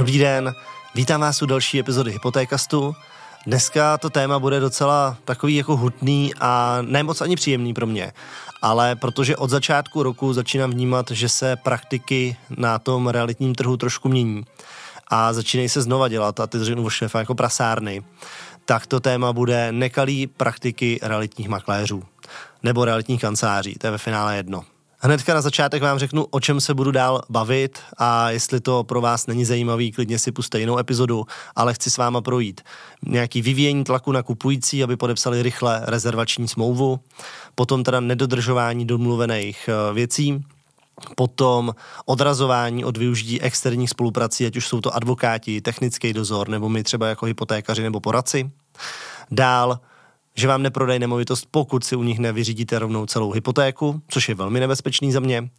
Dobrý den, vítám vás u další epizody Hypotékastu. Dneska to téma bude docela takový jako hutný a ne moc ani příjemný pro mě, ale protože od začátku roku začínám vnímat, že se praktiky na tom realitním trhu trošku mění a začínají se znova dělat a ty řeknu o šéfa jako prasárny, tak to téma bude nekalý praktiky realitních makléřů nebo realitních kanceláří, to je ve finále jedno. Hnedka na začátek vám řeknu, o čem se budu dál bavit a jestli to pro vás není zajímavý, klidně si puste jinou epizodu, ale chci s váma projít nějaký vyvíjení tlaku na kupující, aby podepsali rychle rezervační smlouvu, potom teda nedodržování domluvených věcí, potom odrazování od využití externích spoluprací, ať už jsou to advokáti, technický dozor, nebo my třeba jako hypotékaři nebo poradci. Dál, že vám neprodají nemovitost, pokud si u nich nevyřídíte rovnou celou hypotéku, což je velmi nebezpečný za mě.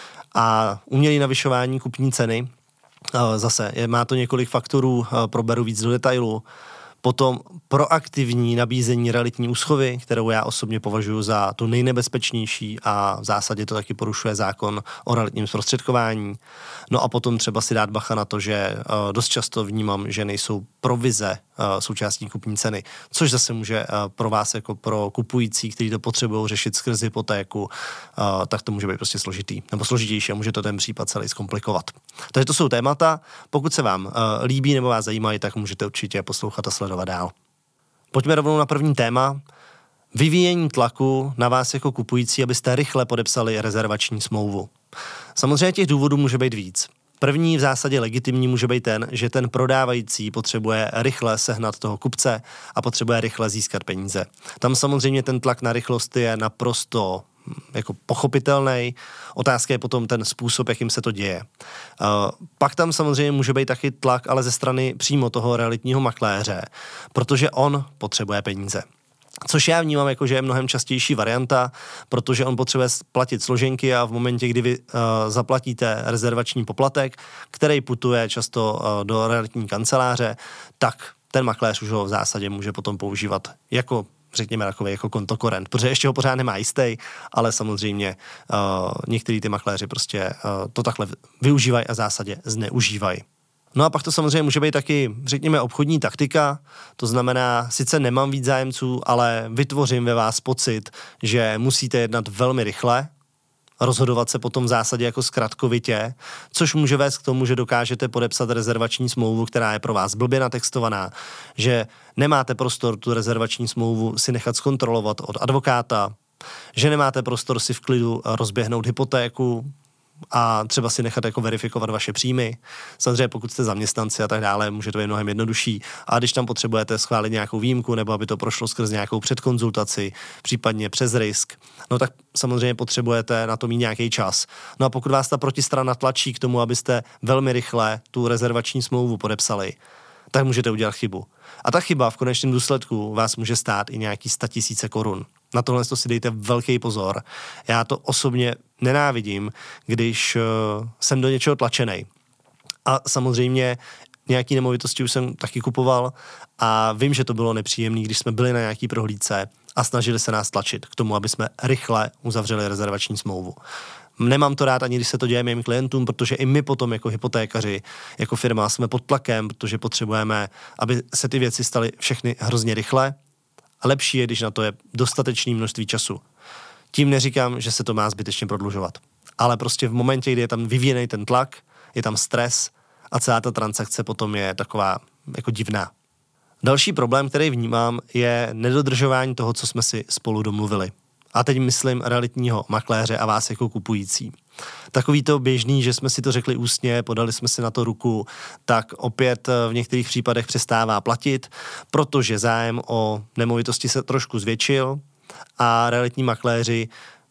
A umělé navyšování kupní ceny, zase má to několik faktorů, proberu víc do detailu. Potom proaktivní nabízení realitní úschovy, kterou já osobně považuji za tu nejnebezpečnější a v zásadě to taky porušuje zákon o realitním zprostředkování. No a potom třeba si dát bacha na to, že dost často vnímám, že nejsou provize součástí kupní ceny, což zase může pro vás jako pro kupující, kteří to potřebují řešit skrz hypotéku, tak to může být prostě složitý nebo složitější a může to ten případ celý zkomplikovat. Takže to jsou témata, pokud se vám líbí nebo vás zajímají, tak můžete určitě poslouchat a sledovat dál. Pojďme rovnou na první téma. Vyvíjení tlaku na vás jako kupující, abyste rychle podepsali rezervační smlouvu. Samozřejmě těch důvodů může být víc. První v zásadě legitimní může být ten, že ten prodávající potřebuje rychle sehnat toho kupce a potřebuje rychle získat peníze. Tam samozřejmě ten tlak na rychlost je naprosto jako pochopitelný. Otázka je potom ten způsob, jakým se to děje. Pak tam samozřejmě může být taky tlak, ale ze strany přímo toho realitního makléře, protože on potřebuje peníze. Což já vnímám jako, že je mnohem častější varianta, protože on potřebuje platit složenky a v momentě, kdy vy zaplatíte rezervační poplatek, který putuje často do realitní kanceláře, tak ten makléř už ho v zásadě může potom používat jako řekněme takový jako kontokorent, protože ještě ho pořád nemá jistý, ale samozřejmě některý ty makléři prostě to takhle využívají a v zásadě zneužívají. No a pak to samozřejmě může být taky, řekněme, obchodní taktika, to znamená, sice nemám víc zájemců, ale vytvořím ve vás pocit, že musíte jednat velmi rychle, rozhodovat se potom v zásadě jako zkratkovitě, což může vést k tomu, že dokážete podepsat rezervační smlouvu, která je pro vás blbě natextovaná, že nemáte prostor tu rezervační smlouvu si nechat zkontrolovat od advokáta, že nemáte prostor si v klidu rozběhnout hypotéku a třeba si nechat jako verifikovat vaše příjmy. Samozřejmě pokud jste zaměstnanci a tak dále, může to být mnohem jednodušší. A když tam potřebujete schválit nějakou výjimku nebo aby to prošlo skrz nějakou předkonzultaci, případně přes risk, no tak samozřejmě potřebujete na to mít nějaký čas. No a pokud vás ta protistrana tlačí k tomu, abyste velmi rychle tu rezervační smlouvu podepsali, tak můžete udělat chybu. A ta chyba v konečném důsledku vás může stát i nějaký 100 000 korun. Na tohle si dejte velký pozor. Já to osobně nenávidím, když jsem do něčeho tlačenej. A samozřejmě nějaký nemovitosti už jsem taky kupoval a vím, že to bylo nepříjemné, když jsme byli na nějaký prohlídce a snažili se nás tlačit k tomu, aby jsme rychle uzavřeli rezervační smlouvu. Nemám to rád ani, když se to děje mým klientům, protože i my potom jako hypotékaři, jako firma jsme pod tlakem, protože potřebujeme, aby se ty věci staly všechny hrozně rychle. A lepší je, když na to je dostatečné množství času. Tím neříkám, že se to má zbytečně prodlužovat. Ale prostě v momentě, kdy je tam vyvíjený ten tlak, je tam stres a celá ta transakce potom je taková jako divná. Další problém, který vnímám, je nedodržování toho, co jsme si spolu domluvili. A teď myslím realitního makléře a vás jako kupující. Takový to běžný, že jsme si to řekli ústně, podali jsme si na to ruku, tak opět v některých případech přestává platit, protože zájem o nemovitosti se trošku zvětšil a realitní makléři,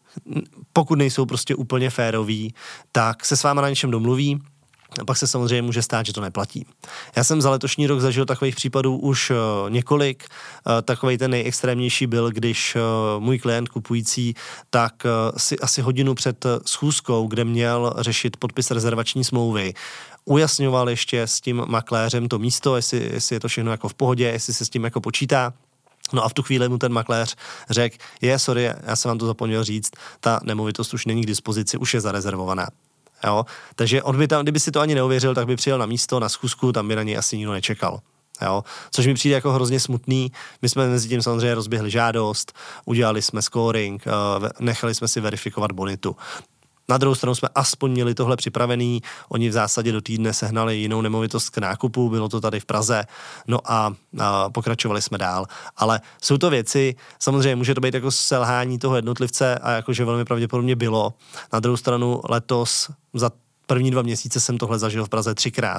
pokud nejsou prostě úplně féroví, tak se s váma na něčem domluví, a pak se samozřejmě může stát, že to neplatí. Já jsem za letošní rok zažil takových případů už několik. Takovej ten nejextrémnější byl, když můj klient kupující tak si asi hodinu před schůzkou, kde měl řešit podpis rezervační smlouvy, ujasňoval ještě s tím makléřem to místo, jestli je to všechno jako v pohodě, jestli se s tím jako počítá. No a v tu chvíli mu ten makléř řekl, sorry, já jsem vám to zapomněl říct, ta nemovitost už není k dispozici, už je zarezervovaná. Jo? Takže on by tam, kdyby si to ani neuvěřil, tak by přijel na místo, na schůzku, tam by na něj asi nikdo nečekal. Jo? Což mi přijde jako hrozně smutný. My jsme mezi tím samozřejmě rozběhli žádost, udělali jsme scoring, nechali jsme si verifikovat bonitu. Na druhou stranu jsme aspoň měli tohle připravený, oni v zásadě do týdne sehnali jinou nemovitost k nákupu, bylo to tady v Praze, no a pokračovali jsme dál. Ale jsou to věci, samozřejmě může to být jako selhání toho jednotlivce a jakože velmi pravděpodobně bylo. Na druhou stranu letos za první 2 měsíce jsem tohle zažil v Praze 3krát.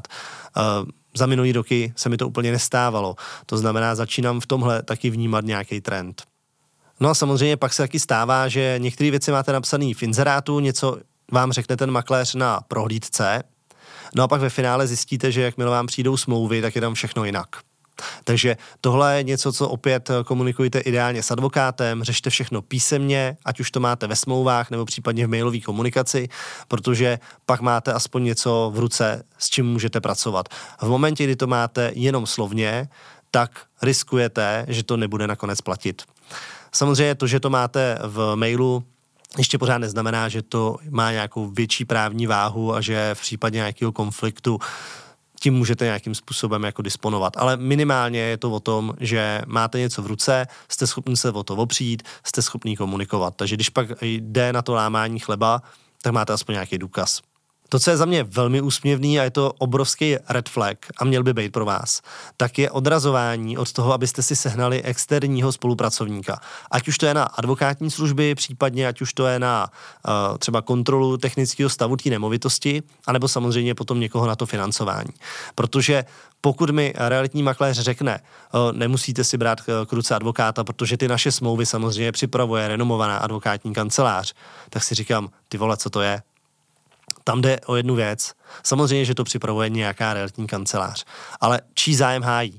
Za minulý roky se mi to úplně nestávalo. To znamená, začínám v tomhle taky vnímat nějaký trend. No a samozřejmě pak se taky stává, že některé věci máte napsané v inzerátu, něco vám řekne ten makléř na prohlídce, no a pak ve finále zjistíte, že jakmile vám přijdou smlouvy, tak je tam všechno jinak. Takže tohle je něco, co opět komunikujte ideálně s advokátem, řešte všechno písemně, ať už to máte ve smlouvách nebo případně v mailové komunikaci, protože pak máte aspoň něco v ruce, s čím můžete pracovat. V momentě, kdy to máte jenom slovně, tak riskujete, že to nebude nakonec platit. Samozřejmě to, že to máte v mailu, ještě pořád neznamená, že to má nějakou větší právní váhu a že v případě nějakého konfliktu tím můžete nějakým způsobem jako disponovat. Ale minimálně je to o tom, že máte něco v ruce, jste schopni se o to opřít, jste schopni komunikovat. Takže když pak jde na to lámání chleba, tak máte aspoň nějaký důkaz. To, co je za mě velmi úsměvný a je to obrovský red flag a měl by být pro vás, tak je odrazování od toho, abyste si sehnali externího spolupracovníka. Ať už to je na advokátní služby, případně ať už to je na třeba kontrolu technického stavu té nemovitosti, anebo samozřejmě potom někoho na to financování. Protože pokud mi realitní makléř řekne, nemusíte si brát k ruce advokáta, protože ty naše smlouvy samozřejmě připravuje renomovaná advokátní kancelář, tak si říkám, ty vole, co to je? Tam jde o jednu věc. Samozřejmě, že to připravuje nějaká realitní kancelář. Ale čí zájem hájí?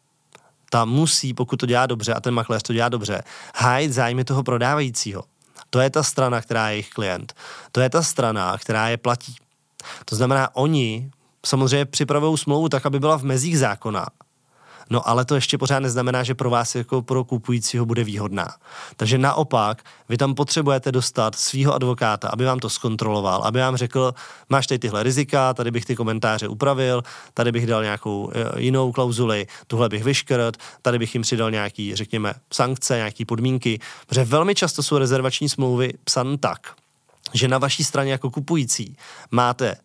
Ta musí, pokud to dělá dobře, a ten makléř to dělá dobře, hájit zájmy toho prodávajícího. To je ta strana, která je jejich klient. To je ta strana, která je platí. To znamená, oni samozřejmě připravují smlouvu tak, aby byla v mezích zákona. No ale to ještě pořád neznamená, že pro vás jako pro kupujícího bude výhodná. Takže naopak, vy tam potřebujete dostat svýho advokáta, aby vám to zkontroloval, aby vám řekl, máš tady tyhle rizika, tady bych ty komentáře upravil, tady bych dal nějakou jinou klauzuli, tuhle bych vyškrt, tady bych jim přidal nějaký, řekněme, sankce, nějaký podmínky, protože velmi často jsou rezervační smlouvy psané tak, že na vaší straně jako kupující máte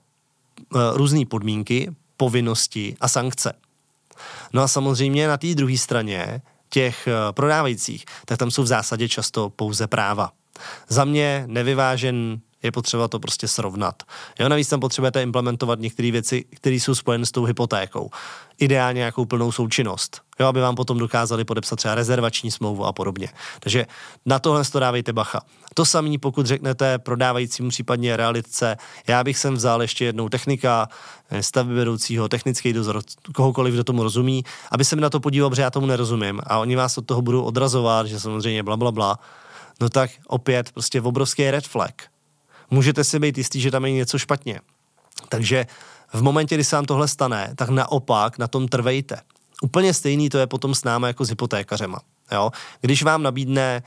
různé podmínky, povinnosti a sankce. No a samozřejmě na té druhé straně těch prodávajících, tak tam jsou v zásadě často pouze práva. Za mě nevyvážen, je potřeba to prostě srovnat. Jo, navíc tam potřebujete implementovat některé věci, které jsou spojené s tou hypotékou. Ideálně nějakou plnou součinnost, jo, aby vám potom dokázali podepsat třeba rezervační smlouvu a podobně. Takže na tohle to dávejte bacha. To samé, pokud řeknete prodávajícímu případně realitce, já bych sem vzal ještě jednou technika, stavbyvedoucího, technický dozor, kohokoliv, kdo tomu rozumí, aby se mi na to podíval, protože já tomu nerozumím a oni vás od toho budou odrazovat, že samozřejmě blablabla, no tak opět prostě obrovský red flag. Můžete si být jistý, že tam je něco špatně. Takže v momentě, kdy se vám tohle stane, tak naopak na tom trvejte. Úplně stejný to je potom s námi jako s hypotékařema. Jo? Když vám nabídne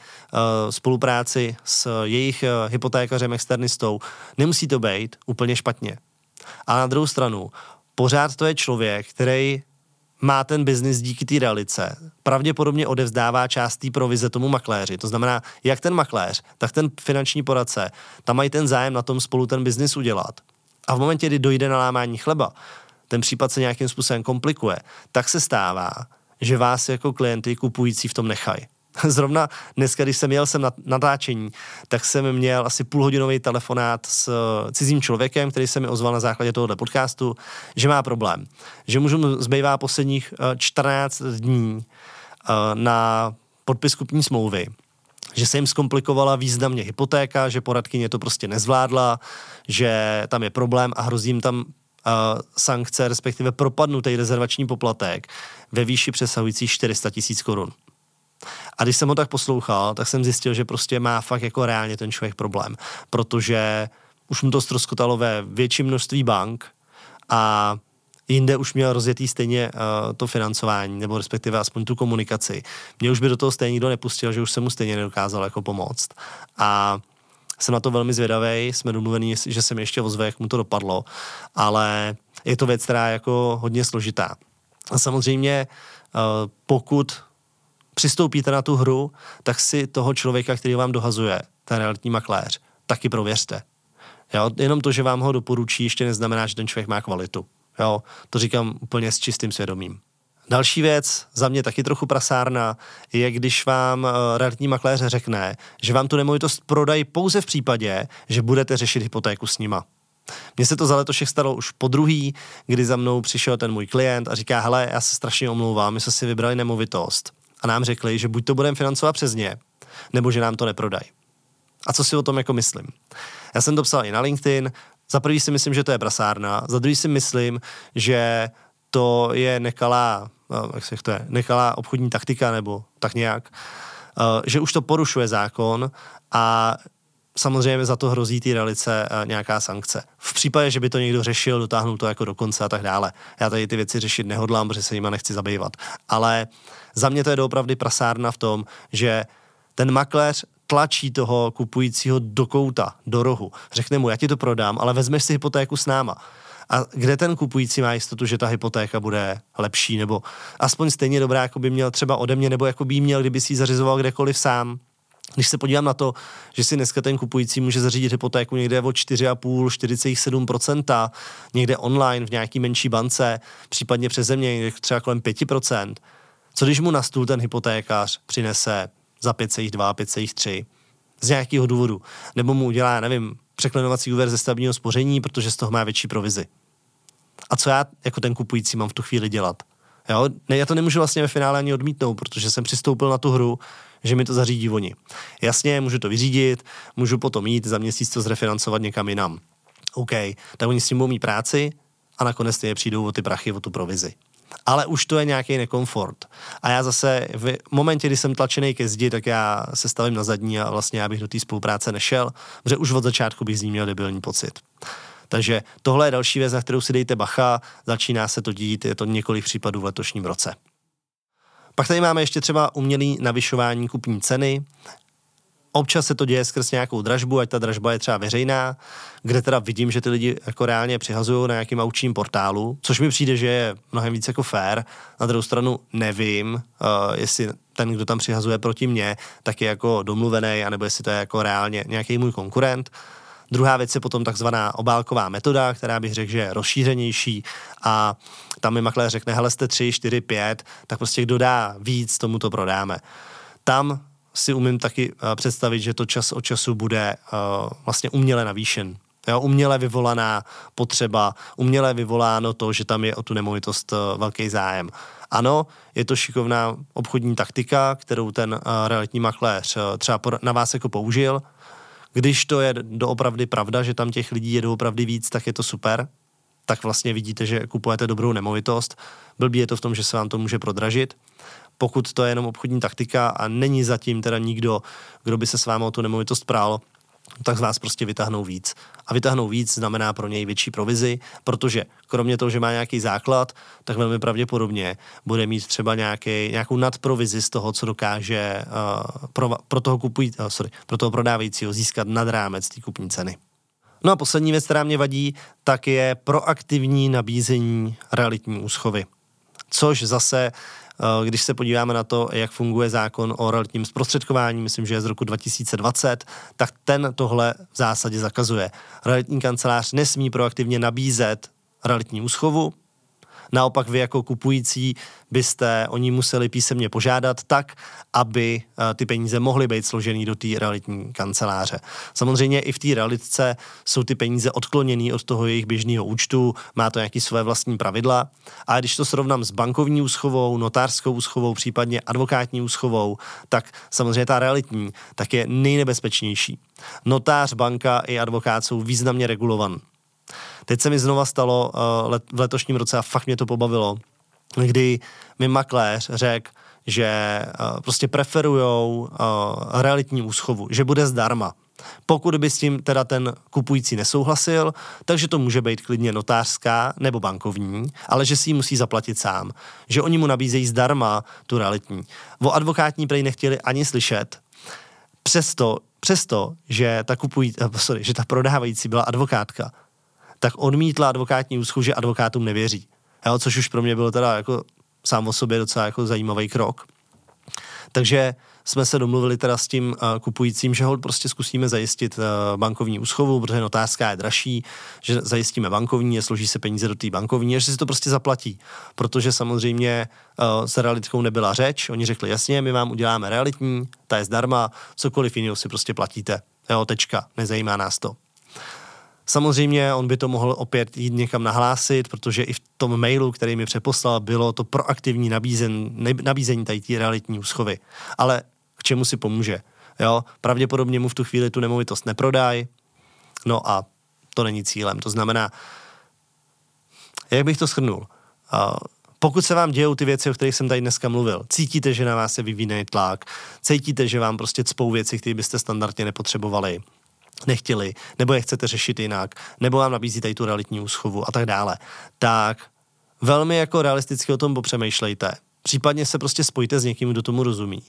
spolupráci s jejich hypotékařem, externistou, nemusí to být úplně špatně. A na druhou stranu, pořád to je člověk, který má ten biznis díky té realice, pravděpodobně odevzdává část té provize tomu makléři. To znamená, jak ten makléř, tak ten finanční poradce, tam mají ten zájem na tom spolu ten biznis udělat. A v momentě, kdy dojde na lámání chleba, ten případ se nějakým způsobem komplikuje, tak se stává, že vás jako klienty kupující v tom nechají. Zrovna dneska, když jsem jel sem na natáčení, tak jsem měl asi půlhodinový telefonát s cizím člověkem, který se mi ozval na základě tohoto podcastu, že má problém. Že mu zbývá posledních 14 dní na podpis kupní smlouvy. Že se jim zkomplikovala významně hypotéka, že poradkyně to prostě nezvládla, že tam je problém a hrozí jim tam sankce, respektive propadnutý rezervační poplatek ve výši přesahující 400 000 korun. A když jsem ho tak poslouchal, tak jsem zjistil, že prostě má fakt jako reálně ten člověk problém, protože už mu to ztroskotalo ve větším množství bank a jinde už měl rozjetý stejně to financování, nebo respektive aspoň tu komunikaci. Mě už by do toho stejně nikdo nepustil, že už se mu stejně nedokázal jako pomoct. A jsem na to velmi zvědavej, jsme domluvení, že se mi ještě ozve, jak mu to dopadlo, ale je to věc, která je jako hodně složitá. A samozřejmě, pokud přistoupíte na tu hru, tak si toho člověka, který vám dohazuje, ten realitní makléř, taky prověřte. Jo? Jenom to, že vám ho doporučí, ještě neznamená, že ten člověk má kvalitu. Jo? To říkám úplně s čistým svědomím. Další věc, za mě taky trochu prasárna, je, když vám realitní makléř řekne, že vám tu nemovitost prodají pouze v případě, že budete řešit hypotéku s nima. Mně se to za letošek stalo už podruhý, kdy za mnou přišel ten můj klient a říká, hele, já se strašně omlouvám, my jsme si vybrali nemovitost a nám řekli, že buď to budeme financovat přes ně, nebo že nám to neprodají. A co si o tom jako myslím? Já jsem to psal i na LinkedIn, za prvý si myslím, že to je prasárna, za druhý si myslím, že to je nekalá obchodní taktika nebo tak nějak, že už to porušuje zákon a samozřejmě za to hrozí té realice nějaká sankce. V případě, že by to někdo řešil, dotáhnul to jako do konce a tak dále. Já tady ty věci řešit nehodlám, protože se jima nechci zabývat. Ale za mě to je doopravdy prasárna v tom, že ten makléř tlačí toho kupujícího do kouta, do rohu. Řekne mu, já ti to prodám, ale vezmeš si hypotéku s náma. A kde ten kupující má jistotu, že ta hypotéka bude lepší, nebo aspoň stejně dobrá, jako by měl třeba ode mě, nebo jako by měl, kdyby si ji zařizoval kdekoliv sám. Když se podívám na to, že si dneska ten kupující může zařídit hypotéku někde o 4,5–4,7%, někde online v nějaký menší bance, případně přes země třeba kolem 5%, co když mu na stůl ten hypotékář přinese za 5,2, 5,3 z nějakého důvodu, nebo mu udělá, nevím, překlenovací úvěr ze stavebního spoření, protože z toho má větší provizi. A co já jako ten kupující mám v tu chvíli dělat? Jo? Já to nemůžu vlastně ve finále ani odmítnout, protože jsem přistoupil na tu hru, že mi to zařídí oni. Jasně, můžu to vyřídit, můžu potom jít za měsíc to zrefinancovat někam jinam. OK, tak oni s tím budou mít práci a nakonec stejně přijdou o ty prachy, o tu provizi. Ale už to je nějaký nekomfort. A já zase v momentě, kdy jsem tlačený ke zdi, tak já se stavím na zadní a vlastně já bych do té spolupráce nešel, protože už od začátku bych z ní měl debilní pocit. Takže tohle je další věc, na kterou si dejte bacha, začíná se to dít, je to několik případů v letošním roce. Pak tady máme ještě třeba umělý navyšování kupní ceny. Občas se to děje skrz nějakou dražbu, ať ta dražba je třeba veřejná, kde teda vidím, že ty lidi jako reálně přihazují na nějakým aukčním portálu, což mi přijde, že je mnohem víc jako fair. Na druhou stranu nevím, jestli ten, kdo tam přihazuje proti mně, tak je jako domluvený, anebo jestli to je jako reálně nějaký můj konkurent. Druhá věc je potom takzvaná obálková metoda, která bych řekl, že je rozšířenější a tam mi makléř řekne, hele, jste 3, 4, 5, tak prostě kdo dá víc, tomu to prodáme. Tam si umím taky představit, že to čas od času bude vlastně uměle navýšen. Jo, uměle vyvolaná potřeba, uměle vyvoláno to, že tam je o tu nemovitost velký zájem. Ano, je to šikovná obchodní taktika, kterou ten realitní makléř třeba na vás jako použil. Když to je doopravdy pravda, že tam těch lidí je doopravdy víc, tak je to super. Tak vlastně vidíte, že kupujete dobrou nemovitost. Blbý je to v tom, že se vám to může prodražit. Pokud to je jenom obchodní taktika a není zatím teda nikdo, kdo by se s vámi o tu nemovitost pral, tak z vás prostě vytáhnou víc. A vytáhnou víc znamená pro něj větší provizi, protože kromě toho, že má nějaký základ, tak velmi pravděpodobně bude mít třeba nějakou nadprovizi z toho, co dokáže pro toho prodávajícího získat nad rámec té kupní ceny. No a poslední věc, která mě vadí, tak je proaktivní nabízení realitní úschovy. Což zase, když se podíváme na to, jak funguje zákon o realitním zprostředkování, myslím, že je z roku 2020, tak ten tohle v zásadě zakazuje. Realitní kancelář nesmí proaktivně nabízet realitní úschovu, naopak vy jako kupující byste o ní museli písemně požádat tak, aby ty peníze mohly být složený do té realitní kanceláře. Samozřejmě i v té realitce jsou ty peníze odkloněný od toho jejich běžného účtu, má to nějaké své vlastní pravidla, ale když to srovnám s bankovní úschovou, notářskou úschovou, případně advokátní úschovou, tak samozřejmě ta realitní tak je nejnebezpečnější. Notář, banka i advokát jsou významně regulovaný. Teď se mi znova stalo v letošním roce a fakt mě to pobavilo, kdy mi makléř řekl, že prostě preferujou realitní úschovu, že bude zdarma. Pokud by s tím teda ten kupující nesouhlasil, takže to může být klidně notářská nebo bankovní, ale že si ji musí zaplatit sám. Že oni mu nabízejí zdarma tu realitní. O advokátní prej nechtěli ani slyšet, přesto přesto, že ta prodávající byla advokátka, tak odmítla advokátní úschovu, že advokátům nevěří. Jo, což už pro mě bylo teda jako sám o sobě docela jako zajímavý krok. Takže jsme se domluvili teda s tím kupujícím, že ho prostě zkusíme zajistit bankovní úschovu, protože notářská je dražší, že zajistíme bankovní, složí se peníze do té bankovní, že si to prostě zaplatí. Protože samozřejmě s realitkou nebyla řeč, oni řekli jasně, my vám uděláme realitní, ta je zdarma, cokoliv jiného si prostě platíte. Jo, tečka, nezajímá nás to. Samozřejmě on by to mohl opět jít někam nahlásit, protože i v tom mailu, který mi přeposlal, bylo to proaktivní nabízení tady té realitní úschovy. Ale k čemu si pomůže? Jo? Pravděpodobně mu v tu chvíli tu nemovitost neprodají, no a to není cílem. To znamená, jak bych to shrnul? Pokud se vám dějou ty věci, o kterých jsem tady dneska mluvil, cítíte, že na vás se vyvíjí tlak, cítíte, že vám prostě cpou věci, které byste standardně nepotřebovali, nechtěli, nebo je chcete řešit jinak, nebo vám nabízí tady tu realitní úschovu a tak dále, tak velmi jako realisticky o tom popřemýšlejte. Případně se prostě spojte s někým, kdo tomu rozumí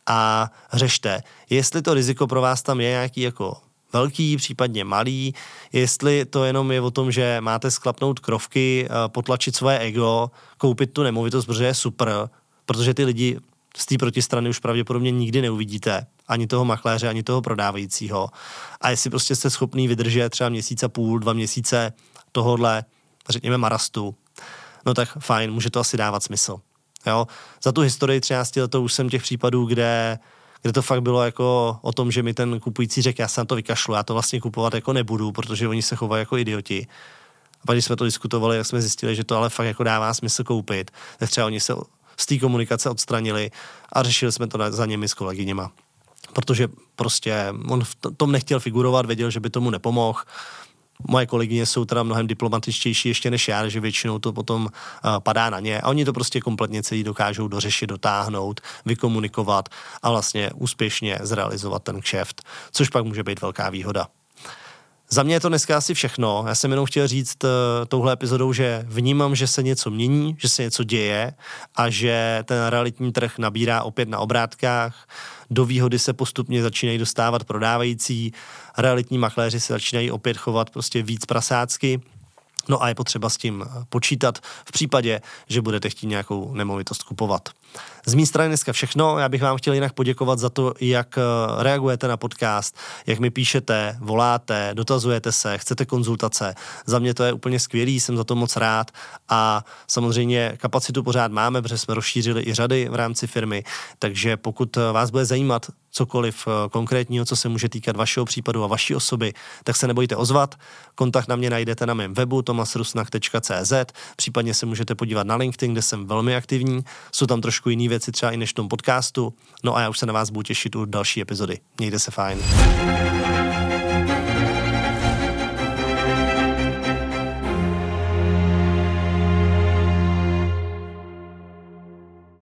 a řešte, jestli to riziko pro vás tam je nějaký jako velký, případně malý, jestli to jenom je o tom, že máte sklapnout krovky, potlačit svoje ego, koupit tu nemovitost, protože je super, protože ty lidi z té protistrany už pravděpodobně nikdy neuvidíte, ani toho makléře, ani toho prodávajícího. A jestli prostě jste schopný vydržet třeba 1,5 měsíce, 2 měsíce tohodle, řekněme marastu, no tak fajn, může to asi dávat smysl. Jo? Za tu historii 13 letou už jsem těch případů, kde to fakt bylo jako o tom, že mi ten kupující řekl, já se na to vykašlu, já to vlastně kupovat jako nebudu, protože oni se chovají jako idioti. A pak, když jsme to diskutovali, tak jsme zjistili, že to ale fakt jako dává smysl koupit. Tak třeba oni se z té komunikace odstranili a řešili jsme to za nimi s kolegyněma. Protože prostě on v tom nechtěl figurovat, věděl, že by tomu nepomohl. Moje kolegyně jsou teda mnohem diplomatičtější ještě než já, že většinou to potom padá na ně a oni to prostě kompletně celý dokážou dořešit, dotáhnout, vykomunikovat a vlastně úspěšně zrealizovat ten kšeft, což pak může být velká výhoda. Za mě je to dneska asi všechno. Já jsem jenom chtěl říct touhle epizodou, že vnímám, že se něco mění, že se něco děje a že ten realitní trh nabírá opět na obrátkách. Do výhody se postupně začínají dostávat prodávající, realitní makléři se začínají opět chovat prostě víc prasácky. No a je potřeba s tím počítat v případě, že budete chtít nějakou nemovitost kupovat. Z mé strany dneska všechno. Já bych vám chtěl jinak poděkovat za to, jak reagujete na podcast, jak mi píšete, voláte, dotazujete se, chcete konzultace. Za mě to je úplně skvělý, jsem za to moc rád a samozřejmě kapacitu pořád máme, protože jsme rozšířili i řady v rámci firmy, takže pokud vás bude zajímat cokoliv konkrétního, co se může týkat vašeho případu a vaší osoby, tak se nebojte ozvat. Kontakt na mě najdete na mém webu tomasrusnach.cz, případně se můžete podívat na LinkedIn, kde jsem velmi aktivní. Jsou tam trošku jiné věci třeba i než v tom podcastu. No a já už se na vás budu těšit u další epizody. Mějte se fajn.